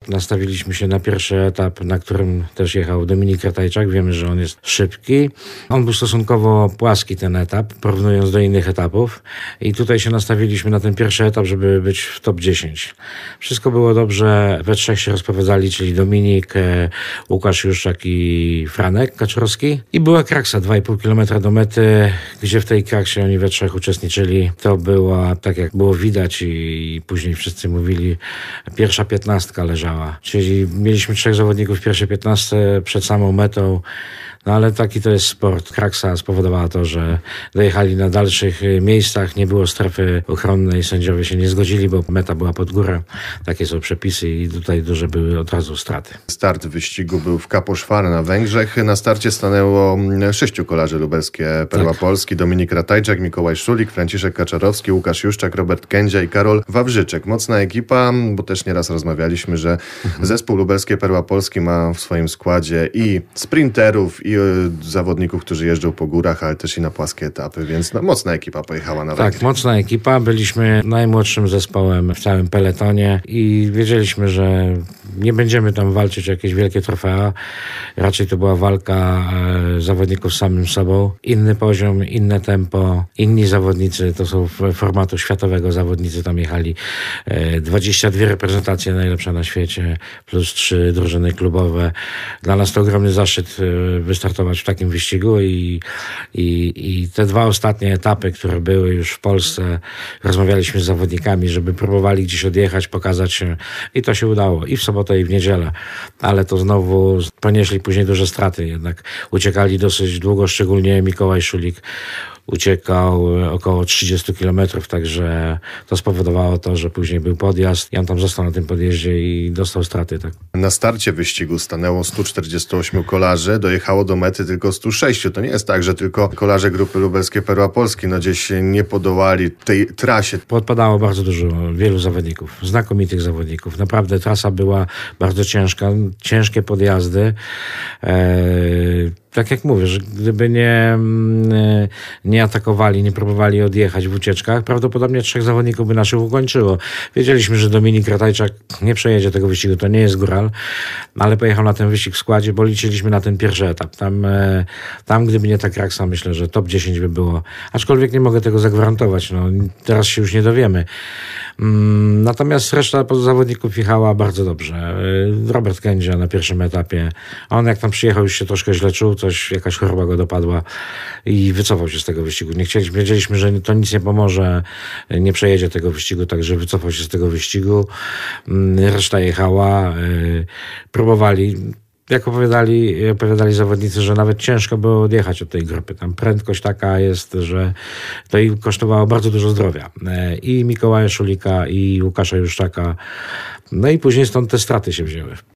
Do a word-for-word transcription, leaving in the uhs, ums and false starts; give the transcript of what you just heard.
nastawiliśmy się na pierwszy etap, na którym też jechał Dominik Ratajczak. Wiemy, że on jest szybki. On był stosunkowo płaski ten etap, porównując do innych etapów. I tutaj się nastawiliśmy na ten pierwszy etap, żeby być w top dziesięć. Wszystko było dobrze. We trzech się rozprowadzali, czyli Dominik, Łukasz Juszczak i Franek Kaczorowski. I była kraksa, dwa i pół kilometra do mety, gdzie w tej kraksie oni we trzech uczestniczyli. To była, tak jak było widać i, i później wszyscy mówili, pierwsza piętnastka leżała. Czyli mieliśmy trzech zawodników w pierwszej piętnastce przed samą metą. No ale taki to jest sport. Kraksa spowodowała to, że dojechali na dalszych miejscach, nie było strefy ochronnej, sędziowie się nie zgodzili, bo meta była pod górę. Takie są przepisy i tutaj duże były od razu straty. Start wyścigu był w Kaposzwar na Węgrzech. Na starcie stanęło sześciu kolarzy lubelskie Perła tak. Polski. Dominik Ratajczak, Mikołaj Szulik, Franciszek Kaczorowski, Łukasz Juszczak, Robert Kędzia i Karol Wawrzyczek. Mocna ekipa, bo też nieraz rozmawialiśmy, że mhm. zespół lubelskie Perła Polski ma w swoim składzie i sprinterów, i zawodników, którzy jeżdżą po górach, ale też i na płaskie etapy, więc no, mocna ekipa pojechała na Węgry. Tak, mocna ekipa. Byliśmy najmłodszym zespołem w całym peletonie i wiedzieliśmy, że nie będziemy tam walczyć o jakieś wielkie trofea. Raczej to była walka e, zawodników z samym sobą. Inny poziom, inne tempo, inni zawodnicy, to są formatu światowego zawodnicy, tam jechali e, dwadzieścia dwie reprezentacje najlepsze na świecie, plus trzy drużyny klubowe. Dla nas to ogromny zaszczyt e, wystartować w takim wyścigu i, i, i te dwa ostatnie etapy, które były już w Polsce, rozmawialiśmy z zawodnikami, żeby próbowali gdzieś odjechać, pokazać się i to się udało i w sobotę i w niedzielę, ale to znowu ponieśli później duże straty, jednak uciekali dosyć długo, szczególnie Mikołaj Szulik uciekał około trzydzieści kilometrów, także to spowodowało to, że później był podjazd i on tam został na tym podjeździe i dostał straty. Tak. Na starcie wyścigu stanęło stu czterdziestu ośmiu kolarzy, dojechało do mety tylko stu sześciu. To nie jest tak, że tylko kolarze grupy lubelskie Perła Polski no gdzieś nie podołali tej trasie. Podpadało bardzo dużo, wielu zawodników, znakomitych zawodników. Naprawdę trasa była bardzo ciężka, ciężkie podjazdy. Eee, tak jak mówię, że gdyby nie, nie atakowali, nie próbowali odjechać w ucieczkach, prawdopodobnie trzech zawodników by naszych ukończyło. Wiedzieliśmy, że Dominik Ratajczak nie przejedzie tego wyścigu, to nie jest góral, ale pojechał na ten wyścig w składzie, bo liczyliśmy na ten pierwszy etap. Tam, tam gdyby nie ta kraksa, myślę, że top dziesięć by było. Aczkolwiek nie mogę tego zagwarantować, no, teraz się już nie dowiemy. Natomiast reszta zawodników jechała bardzo dobrze. Robert Kędzia na pierwszym etapie. On jak tam przyjechał, już się troszkę źle czuł, coś, jakaś choroba go dopadła i wycofał się z tego wyścigu. Nie chcieliśmy, wiedzieliśmy, że to nic nie pomoże, nie przejedzie tego wyścigu, także wycofał się z tego wyścigu. Reszta jechała, próbowali. Jak opowiadali, opowiadali zawodnicy, że nawet ciężko było odjechać od tej grupy. Tam prędkość taka jest, że to im kosztowało bardzo dużo zdrowia. I Mikołaja Szulika, i Łukasza Juszczaka. No i później stąd te straty się wzięły.